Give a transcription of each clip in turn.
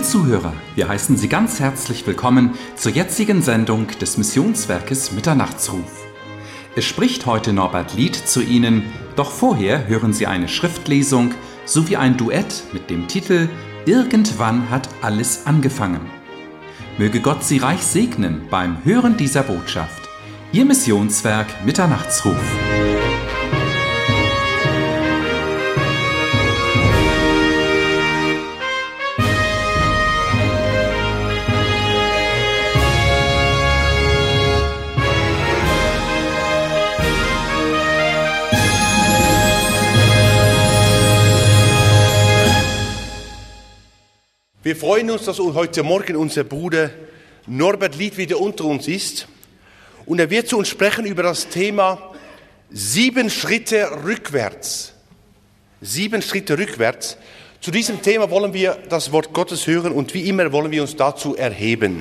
Zuhörer, wir heißen Sie ganz herzlich willkommen zur jetzigen Sendung des Missionswerkes Mitternachtsruf. Es spricht heute Norbert Lied zu Ihnen, doch vorher hören Sie eine Schriftlesung sowie ein Duett mit dem Titel »Irgendwann hat alles angefangen«. Möge Gott Sie reich segnen beim Hören dieser Botschaft. Ihr Missionswerk Mitternachtsruf. Wir freuen uns, dass heute Morgen unser Bruder Norbert Lied wieder unter uns ist. Und er wird zu uns sprechen über das Thema 7 Schritte rückwärts. 7 Schritte rückwärts. Zu diesem Thema wollen wir das Wort Gottes hören und wie immer wollen wir uns dazu erheben.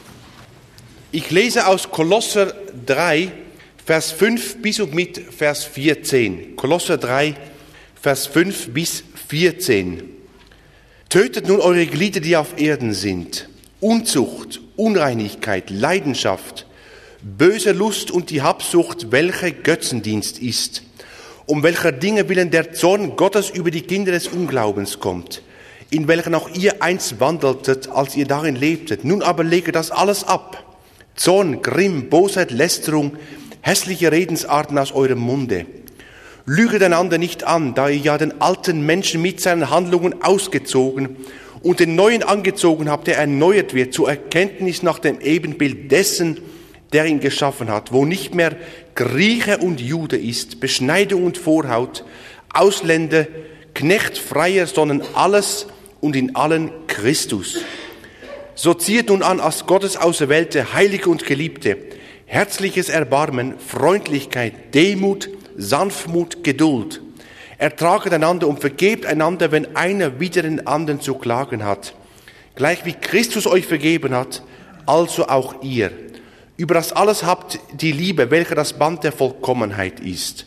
Ich lese aus Kolosser 3, Vers 5 bis und mit Vers 14. Kolosser 3, Vers 5 bis 14. Tötet nun eure Glieder, die auf Erden sind. Unzucht, Unreinigkeit, Leidenschaft, böse Lust und die Habsucht, welche Götzendienst ist, um welcher Dinge willen der Zorn Gottes über die Kinder des Unglaubens kommt, in welchen auch ihr einst wandeltet, als ihr darin lebtet. Nun aber lege das alles ab. Zorn, Grimm, Bosheit, Lästerung, hässliche Redensarten aus eurem Munde. Lüget einander nicht an, da ihr ja den alten Menschen mit seinen Handlungen ausgezogen und den neuen angezogen habt, der erneuert wird, zur Erkenntnis nach dem Ebenbild dessen, der ihn geschaffen hat, wo nicht mehr Grieche und Jude ist, Beschneidung und Vorhaut, Ausländer, Knecht, Freier, sondern alles und in allen Christus. So zieht nun an als Gottes Auserwählte, Heilige und Geliebte, herzliches Erbarmen, Freundlichkeit, Demut, Sanftmut, Geduld. Ertraget einander und vergebt einander, wenn einer wider den anderen zu klagen hat. Gleich wie Christus euch vergeben hat, also auch ihr. Über das alles habt die Liebe, welche das Band der Vollkommenheit ist.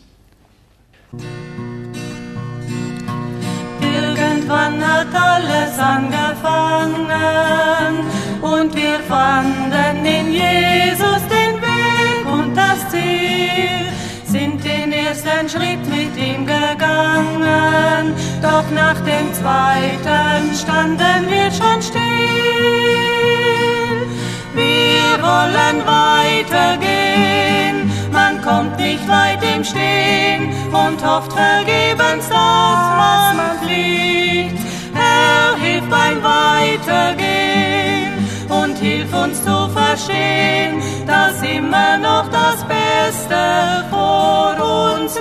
Irgendwann hat alles angefangen und wir fanden in Jesus den Weg und das Ziel. Sind den ersten Schritt mit ihm gegangen, doch nach dem zweiten standen wir schon still. Wir wollen weitergehen, man kommt nicht weit im Stehen und hofft vergebens, dass man fliegt. Herr, hilf beim Weitergehen und hilf uns zu verstehen, dass immer noch das Beste vor uns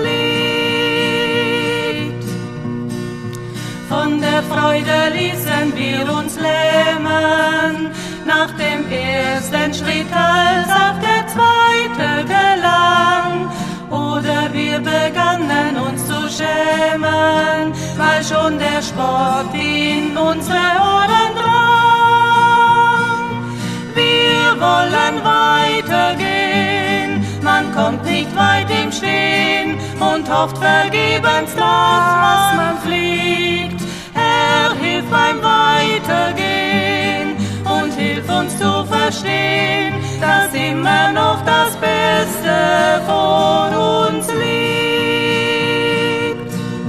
liegt. Von der Freude ließen wir uns lähmen, nach dem ersten Schritt, als auch der zweite gelang. Oder wir begannen uns zu schämen, weil schon der Spott in unsere Ohren drang. Wir wollen weitergehen, man kommt nicht weit im Stehen und hofft vergebens, dass man fliegt. Herr, hilf beim Weitergehen und hilf uns zu verstehen, dass immer noch das Beste vor uns liegt.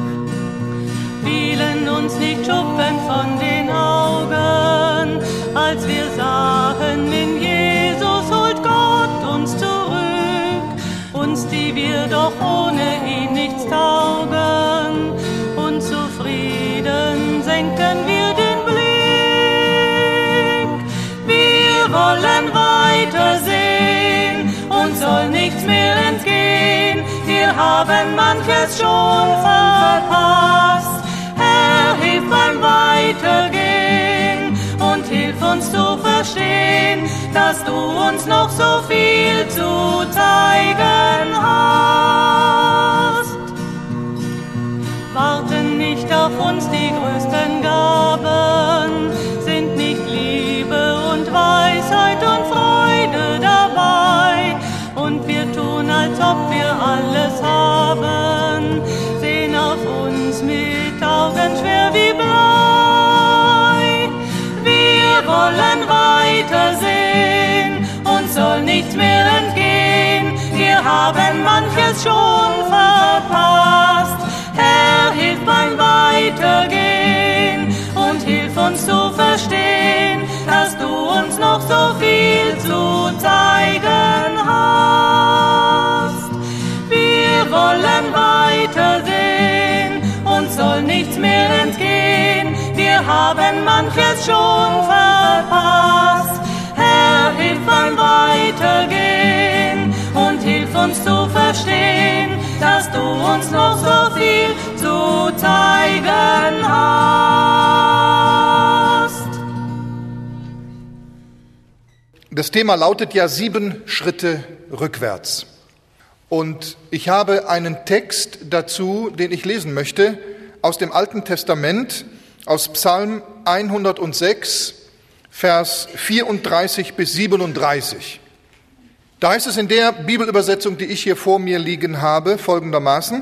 Fielen uns nicht Schuppen von den Augen, als wir sahen, in Jesus holt Gott uns zurück, uns, die wir doch ohne ihn nichts taugen, und zufrieden senken wir den Blick. Wir wollen weitersehen, uns soll nichts mehr entgehen, wir haben manches schon verpasst. Herr, hilf beim Weitergehen und hilf uns zu verstehen, dass du uns noch so viel zu zeigen hast. Warten nicht auf uns die größten Gaben, sind nicht Liebe und Weisheit und Freude dabei, und wir tun, als ob wir alles haben, sehen auf uns mit Augen schwer wie Blei. Wir nichts mehr entgehen. Wir haben manches schon verpasst. Herr, hilf beim Weitergehen und hilf uns zu verstehen, dass du uns noch so viel zu zeigen hast. Wir wollen weitersehen, uns soll nichts mehr entgehen. Wir haben manches schon verpasst. Herr, hilf beim Weitergehen und hilf uns zu verstehen, dass du uns noch so viel zu zeigen hast. Das Thema lautet ja 7 Schritte rückwärts. Und ich habe einen Text dazu, den ich lesen möchte, aus dem Alten Testament, aus Psalm 106, Vers 34 bis 37. Da heißt es in der Bibelübersetzung, die ich hier vor mir liegen habe, folgendermaßen: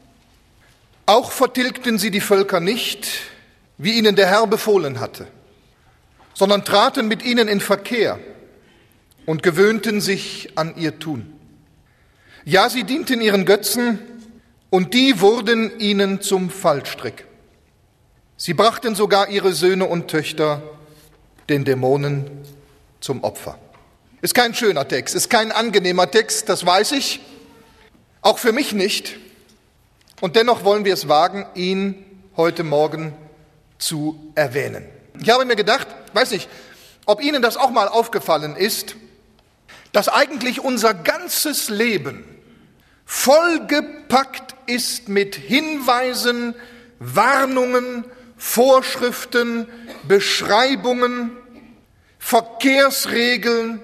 Auch vertilgten sie die Völker nicht, wie ihnen der Herr befohlen hatte, sondern traten mit ihnen in Verkehr und gewöhnten sich an ihr Tun. Ja, sie dienten ihren Götzen, und die wurden ihnen zum Fallstrick. Sie brachten sogar ihre Söhne und Töchter den Dämonen zum Opfer. Ist kein schöner Text, ist kein angenehmer Text, das weiß ich, auch für mich nicht. Und dennoch wollen wir es wagen, ihn heute Morgen zu erwähnen. Ich habe mir gedacht, weiß nicht, ob Ihnen das auch mal aufgefallen ist, dass eigentlich unser ganzes Leben vollgepackt ist mit Hinweisen, Warnungen, Vorschriften, Beschreibungen, Verkehrsregeln,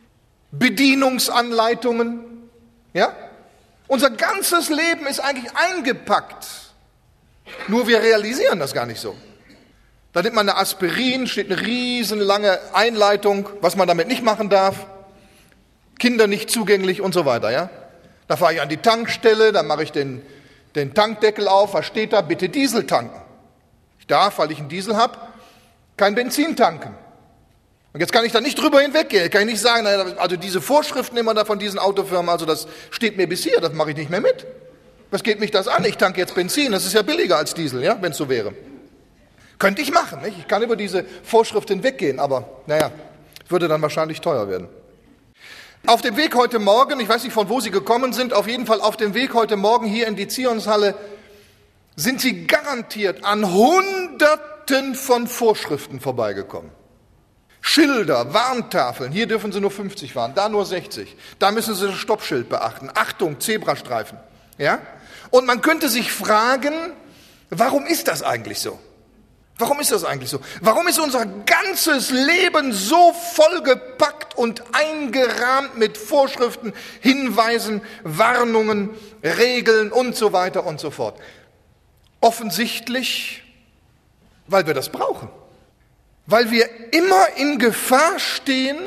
Bedienungsanleitungen. Ja? Unser ganzes Leben ist eigentlich eingepackt. Nur wir realisieren das gar nicht so. Da nimmt man eine Aspirin, steht eine riesenlange Einleitung, was man damit nicht machen darf. Kinder nicht zugänglich und so weiter. Ja? Da fahre ich an die Tankstelle, dann mache ich den Tankdeckel auf. Was steht da? Bitte Diesel tanken. Ich darf, weil ich einen Diesel habe, kein Benzin tanken. Und jetzt kann ich da nicht drüber hinweggehen. Kann ich nicht sagen, also diese Vorschriften immer da von diesen Autofirmen, also das steht mir bis hier, das mache ich nicht mehr mit. Was geht mich das an? Ich tanke jetzt Benzin, das ist ja billiger als Diesel, ja, wenn es so wäre. Könnte ich machen, nicht? Ich kann über diese Vorschrift hinweggehen, aber naja, würde dann wahrscheinlich teuer werden. Auf dem Weg heute Morgen, ich weiß nicht, von wo Sie gekommen sind, auf jeden Fall auf dem Weg heute Morgen hier in die Zionshalle, sind Sie garantiert an Hunderten von Vorschriften vorbeigekommen. Schilder, Warntafeln, hier dürfen Sie nur 50 fahren, da nur 60. Da müssen Sie das Stoppschild beachten. Achtung, Zebrastreifen. Ja? Und man könnte sich fragen, warum ist das eigentlich so? Warum ist das eigentlich so? Warum ist unser ganzes Leben so vollgepackt und eingerahmt mit Vorschriften, Hinweisen, Warnungen, Regeln und so weiter und so fort? Offensichtlich, weil wir das brauchen. Weil wir immer in Gefahr stehen,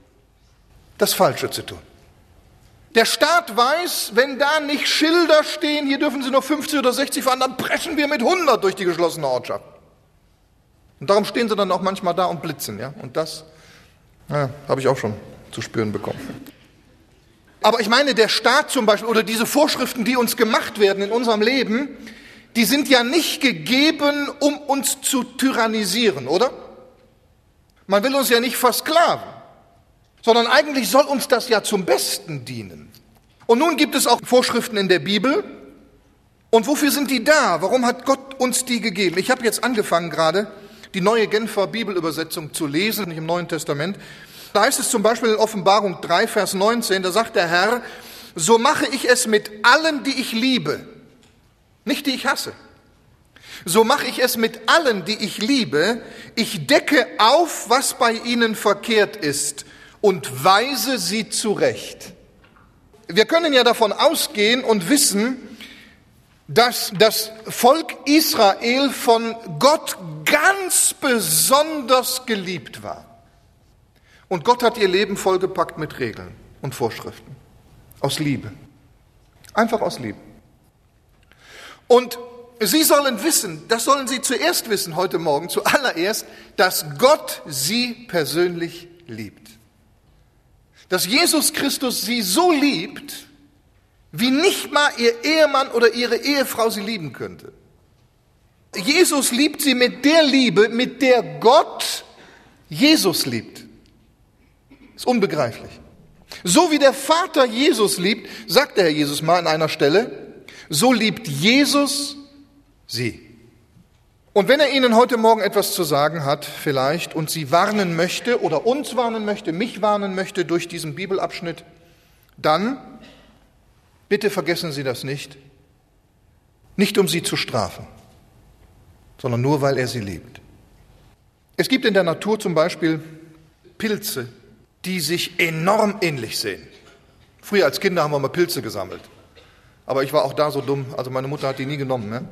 das Falsche zu tun. Der Staat weiß, wenn da nicht Schilder stehen, hier dürfen Sie nur 50 oder 60 fahren, dann preschen wir mit 100 durch die geschlossene Ortschaft. Und darum stehen sie dann auch manchmal da und blitzen. Ja? Und das habe ich auch schon zu spüren bekommen. Aber ich meine, der Staat zum Beispiel oder diese Vorschriften, die uns gemacht werden in unserem Leben, die sind ja nicht gegeben, um uns zu tyrannisieren, oder? Man will uns ja nicht versklaven, sondern eigentlich soll uns das ja zum Besten dienen. Und nun gibt es auch Vorschriften in der Bibel. Und wofür sind die da? Warum hat Gott uns die gegeben? Ich habe jetzt angefangen gerade, die neue Genfer Bibelübersetzung zu lesen, nicht im Neuen Testament. Da heißt es zum Beispiel in Offenbarung 3, Vers 19, da sagt der Herr, so mache ich es mit allen, die ich liebe, nicht die ich hasse. So mache ich es mit allen, die ich liebe. Ich decke auf, was bei ihnen verkehrt ist und weise sie zurecht. Wir können ja davon ausgehen und wissen, dass das Volk Israel von Gott ganz besonders geliebt war. Und Gott hat ihr Leben vollgepackt mit Regeln und Vorschriften. Aus Liebe. Einfach aus Liebe. Und Sie sollen wissen, das sollen Sie zuerst wissen heute Morgen, zuallererst, dass Gott Sie persönlich liebt. dass Jesus Christus sie so liebt, wie nicht mal ihr Ehemann oder ihre Ehefrau sie lieben könnte. Jesus liebt sie mit der Liebe, mit der Gott Jesus liebt. Ist unbegreiflich. So wie der Vater Jesus liebt, sagt der Herr Jesus mal an einer Stelle, so liebt Jesus sie. Und wenn er Ihnen heute Morgen etwas zu sagen hat, vielleicht, und Sie warnen möchte oder uns warnen möchte, mich warnen möchte durch diesen Bibelabschnitt, dann bitte vergessen Sie das nicht. Nicht um Sie zu strafen, sondern nur, weil er sie liebt. Es gibt in der Natur zum Beispiel Pilze, die sich enorm ähnlich sehen. Früher als Kinder haben wir mal Pilze gesammelt. Aber ich war auch da so dumm, also meine Mutter hat die nie genommen. Ne?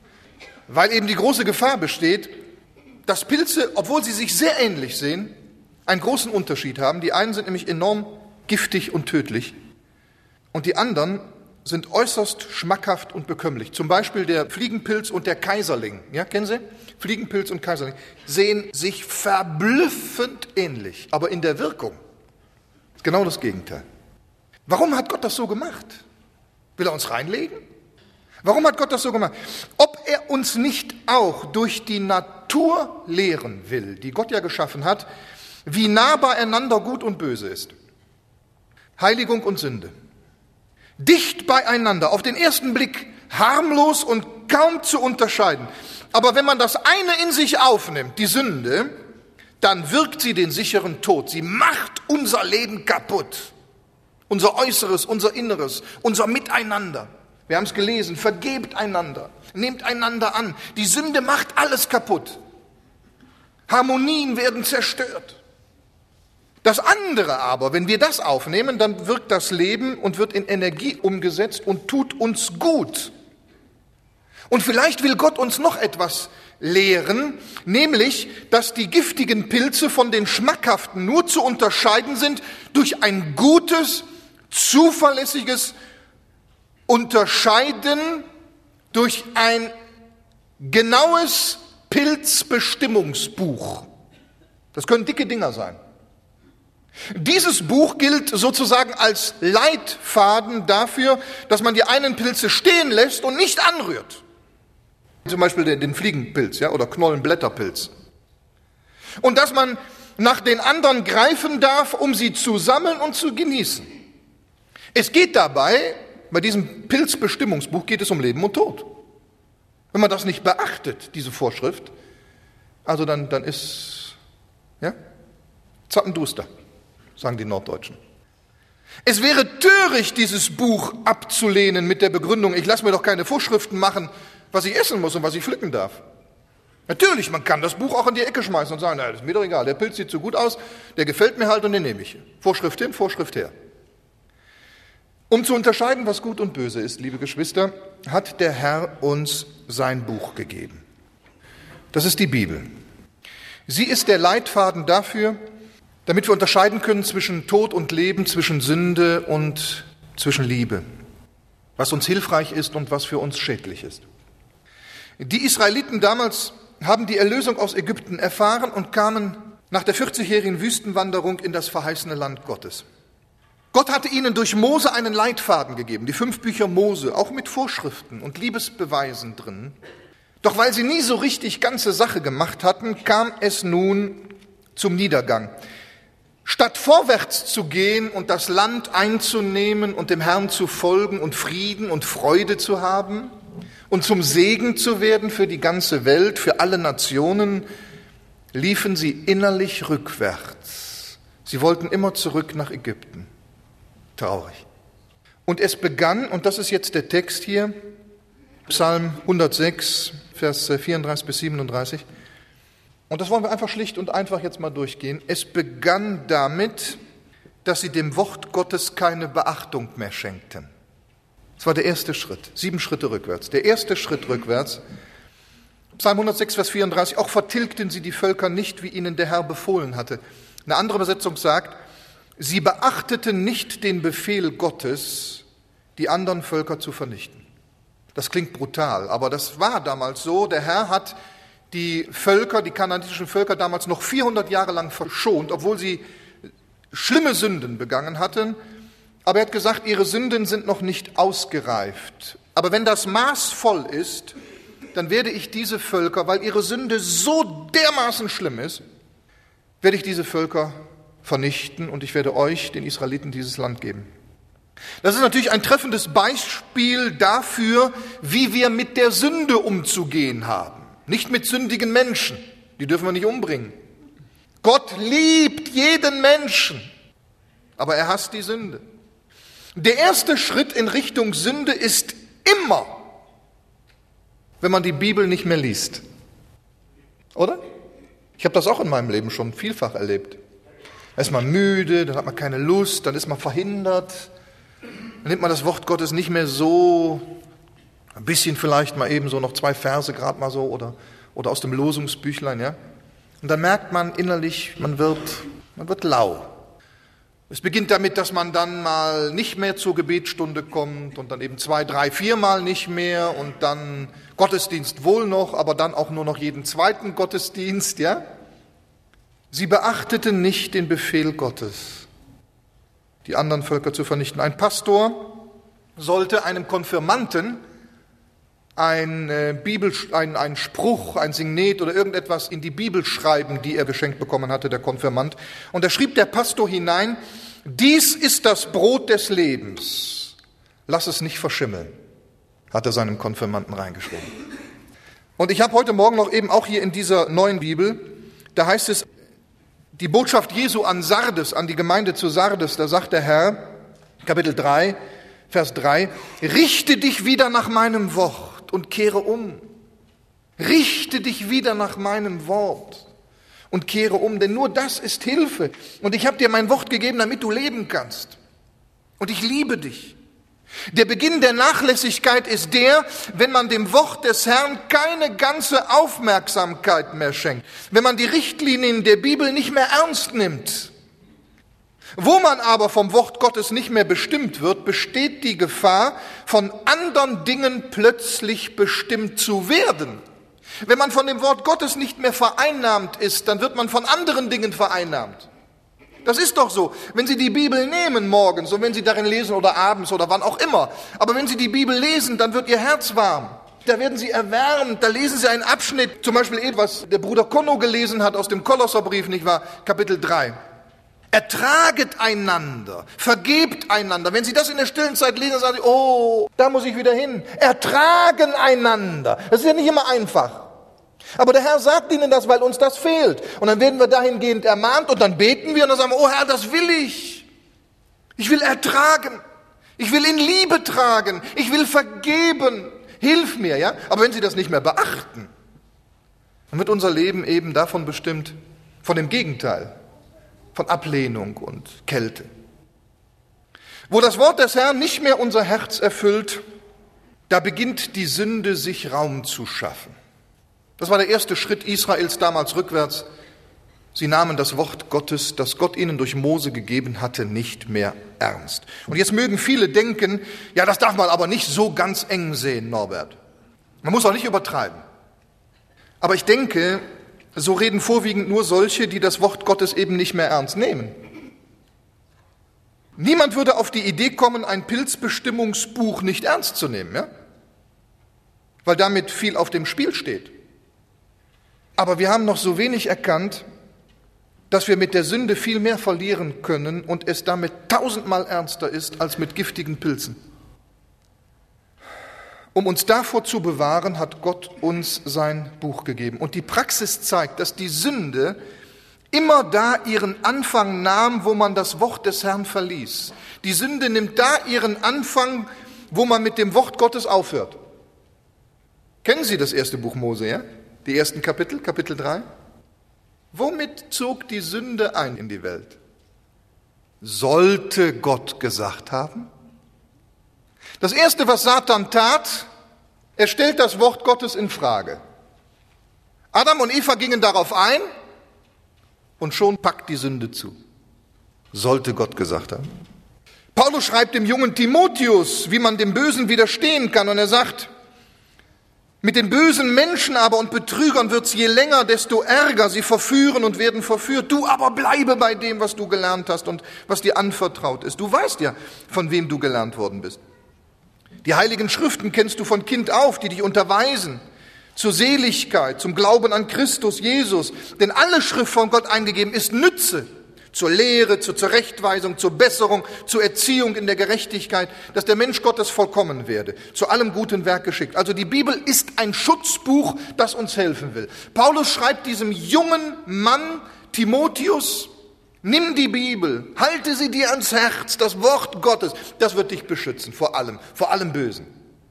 Weil eben die große Gefahr besteht, dass Pilze, obwohl sie sich sehr ähnlich sehen, einen großen Unterschied haben. Die einen sind nämlich enorm giftig und tödlich und die anderen sind äußerst schmackhaft und bekömmlich. Zum Beispiel der Fliegenpilz und der Kaiserling. Ja, kennen Sie? Fliegenpilz und Kaiserling sehen sich verblüffend ähnlich, aber in der Wirkung ist genau das Gegenteil. Warum hat Gott das so gemacht? Will er uns reinlegen? Warum hat Gott das so gemacht? Ob er uns nicht auch durch die Natur lehren will, die Gott ja geschaffen hat, wie nah beieinander Gut und Böse ist. Heiligung und Sünde. Dicht beieinander, auf den ersten Blick harmlos und kaum zu unterscheiden. Aber wenn man das eine in sich aufnimmt, die Sünde, dann wirkt sie den sicheren Tod. Sie macht unser Leben kaputt. Unser Äußeres, unser Inneres, unser Miteinander. Wir haben es gelesen, vergebt einander, nehmt einander an. Die Sünde macht alles kaputt. Harmonien werden zerstört. Das andere aber, wenn wir das aufnehmen, dann wirkt das Leben und wird in Energie umgesetzt und tut uns gut. Und vielleicht will Gott uns noch etwas lehren, nämlich, dass die giftigen Pilze von den schmackhaften nur zu unterscheiden sind durch ein gutes, zuverlässiges Unterscheiden, durch ein genaues Pilzbestimmungsbuch. Das können dicke Dinger sein. Dieses Buch gilt sozusagen als Leitfaden dafür, dass man die einen Pilze stehen lässt und nicht anrührt. Zum Beispiel den Fliegenpilz, ja, oder Knollenblätterpilz. Und dass man nach den anderen greifen darf, um sie zu sammeln und zu genießen. Es geht dabei, bei diesem Pilzbestimmungsbuch geht es um Leben und Tod. Wenn man das nicht beachtet, diese Vorschrift, also dann ist, ja, zappenduster, sagen die Norddeutschen. Es wäre töricht, dieses Buch abzulehnen mit der Begründung, ich lasse mir doch keine Vorschriften machen, was ich essen muss und was ich pflücken darf. Natürlich, man kann das Buch auch in die Ecke schmeißen und sagen, na, das ist mir doch egal, der Pilz sieht so gut aus, der gefällt mir halt und den nehme ich. Vorschrift hin, Vorschrift her. Um zu unterscheiden, was gut und böse ist, liebe Geschwister, hat der Herr uns sein Buch gegeben. Das ist die Bibel. Sie ist der Leitfaden dafür, damit wir unterscheiden können zwischen Tod und Leben, zwischen Sünde und zwischen Liebe, was uns hilfreich ist und was für uns schädlich ist. Die Israeliten damals haben die Erlösung aus Ägypten erfahren und kamen nach der 40-jährigen Wüstenwanderung in das verheißene Land Gottes. Gott hatte ihnen durch Mose einen Leitfaden gegeben, die 5 Bücher Mose, auch mit Vorschriften und Liebesbeweisen drin. Doch weil sie nie so richtig ganze Sache gemacht hatten, kam es nun zum Niedergang. Statt vorwärts zu gehen und das Land einzunehmen und dem Herrn zu folgen und Frieden und Freude zu haben und zum Segen zu werden für die ganze Welt, für alle Nationen, liefen sie innerlich rückwärts. Sie wollten immer zurück nach Ägypten. Traurig. Und es begann, und das ist jetzt der Text hier, Psalm 106, Vers 34 bis 37, und das wollen wir einfach schlicht und einfach jetzt mal durchgehen. Es begann damit, dass sie dem Wort Gottes keine Beachtung mehr schenkten. Das war der erste Schritt, 7 Schritte rückwärts. Der erste Schritt rückwärts, Psalm 106, Vers 34, auch vertilgten sie die Völker nicht, wie ihnen der Herr befohlen hatte. Eine andere Übersetzung sagt, sie beachteten nicht den Befehl Gottes, die anderen Völker zu vernichten. Das klingt brutal, aber das war damals so. Der Herr hat die Völker, die kanaanitischen Völker damals noch 400 Jahre lang verschont, obwohl sie schlimme Sünden begangen hatten, aber er hat gesagt, ihre Sünden sind noch nicht ausgereift. Aber wenn das Maß voll ist, dann werde ich diese Völker, weil ihre Sünde so dermaßen schlimm ist, werde ich diese Völker vernichten und ich werde euch, den Israeliten, dieses Land geben. Das ist natürlich ein treffendes Beispiel dafür, wie wir mit der Sünde umzugehen haben. Nicht mit sündigen Menschen, die dürfen wir nicht umbringen. Gott liebt jeden Menschen, aber er hasst die Sünde. Der erste Schritt in Richtung Sünde ist immer, wenn man die Bibel nicht mehr liest. Oder? Ich habe das auch in meinem Leben schon vielfach erlebt. Da ist man müde, dann hat man keine Lust, dann ist man verhindert. Dann nimmt man das Wort Gottes nicht mehr so, ein bisschen vielleicht mal eben so noch 2 Verse gerade mal so oder aus dem Losungsbüchlein, ja. Und dann merkt man innerlich, man wird lau. Es beginnt damit, dass man dann mal nicht mehr zur Gebetsstunde kommt und dann eben 2, 3, 4 Mal nicht mehr und dann Gottesdienst wohl noch, aber dann auch nur noch jeden zweiten Gottesdienst, ja. Sie beachteten nicht den Befehl Gottes, die anderen Völker zu vernichten. Ein Pastor sollte einem Konfirmanten ein Spruch, ein Signet oder irgendetwas in die Bibel schreiben, die er geschenkt bekommen hatte, der Konfirmand. Und da schrieb der Pastor hinein: Dies ist das Brot des Lebens, lass es nicht verschimmeln, hat er seinem Konfirmanden reingeschrieben. Und ich habe heute Morgen noch eben auch hier in dieser neuen Bibel, da heißt es, die Botschaft Jesu an Sardes, an die Gemeinde zu Sardes, da sagt der Herr, Kapitel 3, Vers 3, richte dich wieder nach meinem Wort und kehre um. Richte dich wieder nach meinem Wort und kehre um, denn nur das ist Hilfe. Und ich habe dir mein Wort gegeben, damit du leben kannst. Und ich liebe dich. Der Beginn der Nachlässigkeit ist der, wenn man dem Wort des Herrn keine ganze Aufmerksamkeit mehr schenkt. Wenn man die Richtlinien der Bibel nicht mehr ernst nimmt. Wo man aber vom Wort Gottes nicht mehr bestimmt wird, besteht die Gefahr, von anderen Dingen plötzlich bestimmt zu werden. Wenn man von dem Wort Gottes nicht mehr vereinnahmt ist, dann wird man von anderen Dingen vereinnahmt. Das ist doch so. Wenn Sie die Bibel nehmen morgens und wenn Sie darin lesen oder abends oder wann auch immer, aber wenn Sie die Bibel lesen, dann wird Ihr Herz warm. Da werden Sie erwärmt, da lesen Sie einen Abschnitt, zum Beispiel etwas, der Bruder Konno gelesen hat aus dem Kolosserbrief, nicht wahr? Kapitel 3. Ertraget einander, vergebt einander. Wenn Sie das in der stillen Zeit lesen, sagen Sie, oh, da muss ich wieder hin. Ertragen einander. Das ist ja nicht immer einfach. Aber der Herr sagt Ihnen das, weil uns das fehlt. Und dann werden wir dahingehend ermahnt und dann beten wir und dann sagen wir, oh Herr, das will ich. Ich will ertragen. Ich will in Liebe tragen. Ich will vergeben. Hilf mir, ja? Aber wenn Sie das nicht mehr beachten, dann wird unser Leben eben davon bestimmt, von dem Gegenteil. Von Ablehnung und Kälte. Wo das Wort des Herrn nicht mehr unser Herz erfüllt, da beginnt die Sünde, sich Raum zu schaffen. Das war der erste Schritt Israels damals rückwärts. Sie nahmen das Wort Gottes, das Gott ihnen durch Mose gegeben hatte, nicht mehr ernst. Und jetzt mögen viele denken, ja, das darf man aber nicht so ganz eng sehen, Norbert. Man muss auch nicht übertreiben. Aber ich denke, so reden vorwiegend nur solche, die das Wort Gottes eben nicht mehr ernst nehmen. Niemand würde auf die Idee kommen, ein Pilzbestimmungsbuch nicht ernst zu nehmen, ja? Weil damit viel auf dem Spiel steht. Aber wir haben noch so wenig erkannt, dass wir mit der Sünde viel mehr verlieren können und es damit 1000-mal ernster ist als mit giftigen Pilzen. Um uns davor zu bewahren, hat Gott uns sein Buch gegeben. Und die Praxis zeigt, dass die Sünde immer da ihren Anfang nahm, wo man das Wort des Herrn verließ. Die Sünde nimmt da ihren Anfang, wo man mit dem Wort Gottes aufhört. Kennen Sie das erste Buch Mose, ja? Die ersten Kapitel, Kapitel 3? Womit zog die Sünde ein in die Welt? Sollte Gott gesagt haben? Das Erste, was Satan tat, er stellt das Wort Gottes in Frage. Adam und Eva gingen darauf ein und schon packt die Sünde zu. Sollte Gott gesagt haben. Paulus schreibt dem jungen Timotheus, wie man dem Bösen widerstehen kann, und er sagt, Mit den bösen Menschen aber und Betrügern wird's je länger, desto ärger. Sie verführen und werden verführt. Du aber bleibe bei dem, was du gelernt hast und was dir anvertraut ist. Du weißt ja, von wem du gelernt worden bist. Die heiligen Schriften kennst du von Kind auf, die dich unterweisen zur Seligkeit, zum Glauben an Christus Jesus. Denn alle Schrift von Gott eingegeben ist Nütze zur Lehre, zur Zurechtweisung, zur Besserung, zur Erziehung in der Gerechtigkeit, dass der Mensch Gottes vollkommen werde, zu allem guten Werk geschickt. Also die Bibel ist ein Schutzbuch, das uns helfen will. Paulus schreibt diesem jungen Mann, Timotheus, nimm die Bibel, halte sie dir ans Herz, das Wort Gottes, das wird dich beschützen vor allem Bösen.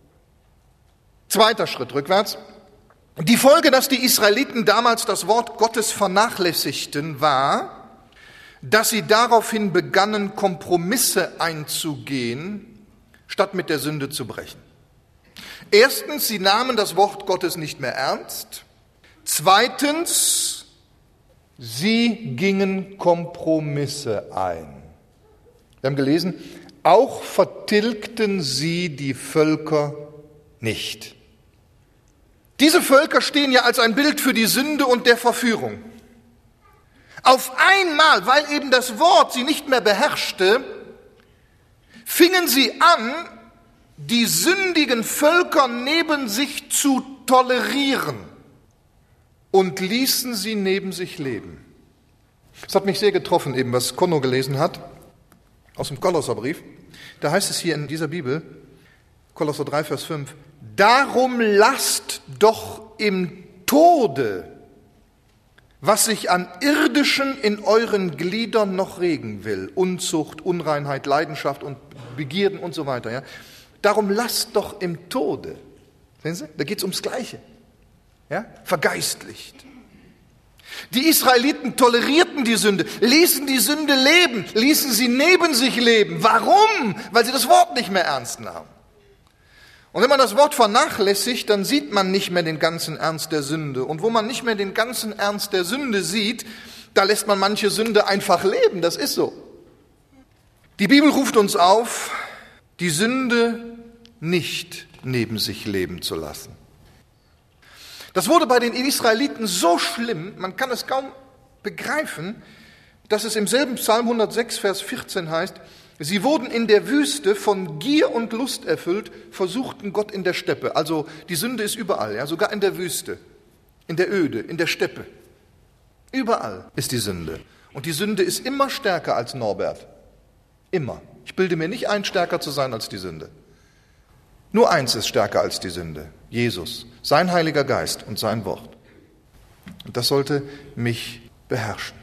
Zweiter Schritt rückwärts. Die Folge, dass die Israeliten damals das Wort Gottes vernachlässigten, war, dass sie daraufhin begannen, Kompromisse einzugehen, statt mit der Sünde zu brechen. Erstens, sie nahmen das Wort Gottes nicht mehr ernst. Zweitens, sie gingen Kompromisse ein. Wir haben gelesen, auch vertilgten sie die Völker nicht. Diese Völker stehen ja als ein Bild für die Sünde und der Verführung. Auf einmal, weil eben das Wort sie nicht mehr beherrschte, fingen sie an, die sündigen Völker neben sich zu tolerieren und ließen sie neben sich leben. Das hat mich sehr getroffen, eben was Conno gelesen hat, aus dem Kolosserbrief. Da heißt es hier in dieser Bibel, Kolosser 3, Vers 5, darum lasst doch im Tode, was sich an Irdischen in euren Gliedern noch regen will, Unzucht, Unreinheit, Leidenschaft und Begierden und so weiter. Ja? Darum lasst doch im Tode. Sehen Sie? Da geht es ums Gleiche. Ja? Vergeistlicht. Die Israeliten tolerierten die Sünde, ließen die Sünde leben, ließen sie neben sich leben. Warum? Weil sie das Wort nicht mehr ernst nahmen. Und wenn man das Wort vernachlässigt, dann sieht man nicht mehr den ganzen Ernst der Sünde. Und wo man nicht mehr den ganzen Ernst der Sünde sieht, da lässt man manche Sünde einfach leben. Das ist so. Die Bibel ruft uns auf, die Sünde nicht neben sich leben zu lassen. Das wurde bei den Israeliten so schlimm, man kann es kaum begreifen, dass es im selben Psalm 106, Vers 14 heißt, sie wurden in der Wüste von Gier und Lust erfüllt, versuchten Gott in der Steppe. Also die Sünde ist überall, ja, sogar in der Wüste, in der Öde, in der Steppe. Überall ist die Sünde. Und die Sünde ist immer stärker als Norbert. Immer. Ich bilde mir nicht ein, stärker zu sein als die Sünde. Nur eins ist stärker als die Sünde. Jesus, sein Heiliger Geist und sein Wort. Und das sollte mich beherrschen.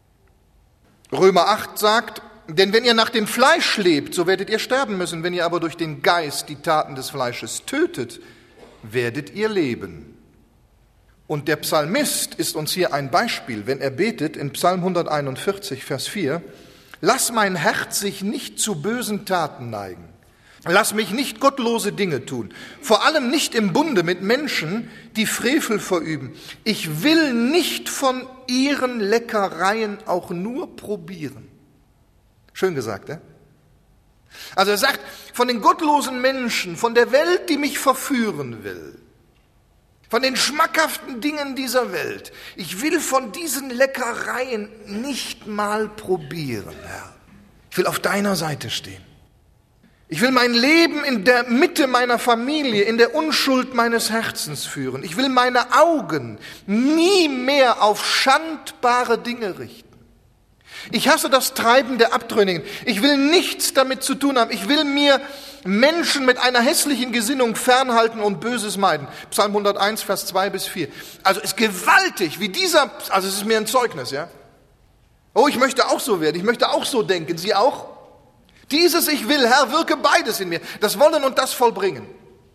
Römer 8 sagt, denn wenn ihr nach dem Fleisch lebt, so werdet ihr sterben müssen. Wenn ihr aber durch den Geist die Taten des Fleisches tötet, werdet ihr leben. Und der Psalmist ist uns hier ein Beispiel, wenn er betet in Psalm 141, Vers 4, lass mein Herz sich nicht zu bösen Taten neigen. Lass mich nicht gottlose Dinge tun, vor allem nicht im Bunde mit Menschen, die Frevel verüben. Ich will nicht von ihren Leckereien auch nur probieren. Schön gesagt, ne? Also er sagt, von den gottlosen Menschen, von der Welt, die mich verführen will, von den schmackhaften Dingen dieser Welt, ich will von diesen Leckereien nicht mal probieren, Herr. Ich will auf deiner Seite stehen. Ich will mein Leben in der Mitte meiner Familie, in der Unschuld meines Herzens führen. Ich will meine Augen nie mehr auf schandbare Dinge richten. Ich hasse das Treiben der Abtrünnigen. Ich will nichts damit zu tun haben. Ich will mir Menschen mit einer hässlichen Gesinnung fernhalten und Böses meiden. Psalm 101, Vers 2 bis 4. Also es ist gewaltig, wie also es ist mir ein Zeugnis, ja. Oh, ich möchte auch so werden. Ich möchte auch so denken. Sie auch? Dieses Ich will, Herr, wirke beides in mir. Das Wollen und das Vollbringen.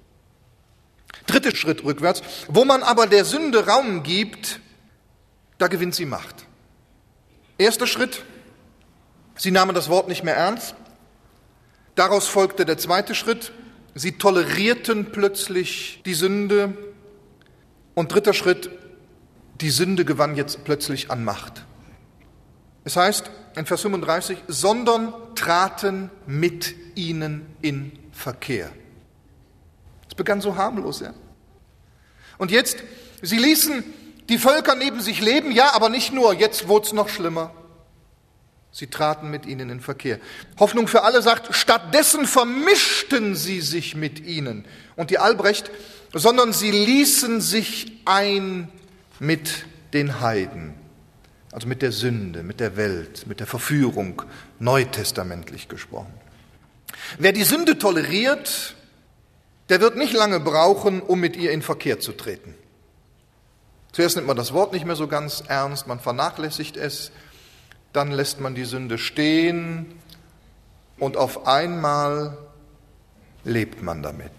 Dritter Schritt rückwärts. Wo man aber der Sünde Raum gibt, da gewinnt sie Macht. Erster Schritt. Sie nahmen das Wort nicht mehr ernst. Daraus folgte der zweite Schritt. Sie tolerierten plötzlich die Sünde. Und dritter Schritt. Die Sünde gewann jetzt plötzlich an Macht. Es heißt in Vers 35, sondern traten mit ihnen in Verkehr. Es begann so harmlos, ja. Und jetzt, sie ließen die Völker neben sich leben, ja, aber nicht nur, jetzt wurde es noch schlimmer. Sie traten mit ihnen in Verkehr. Hoffnung für alle sagt, stattdessen vermischten sie sich mit ihnen. Und die Albrecht, sondern sie ließen sich ein mit den Heiden. Also mit der Sünde, mit der Welt, mit der Verführung, neutestamentlich gesprochen. Wer die Sünde toleriert, der wird nicht lange brauchen, um mit ihr in Verkehr zu treten. Zuerst nimmt man das Wort nicht mehr so ganz ernst, man vernachlässigt es, dann lässt man die Sünde stehen und auf einmal lebt man damit.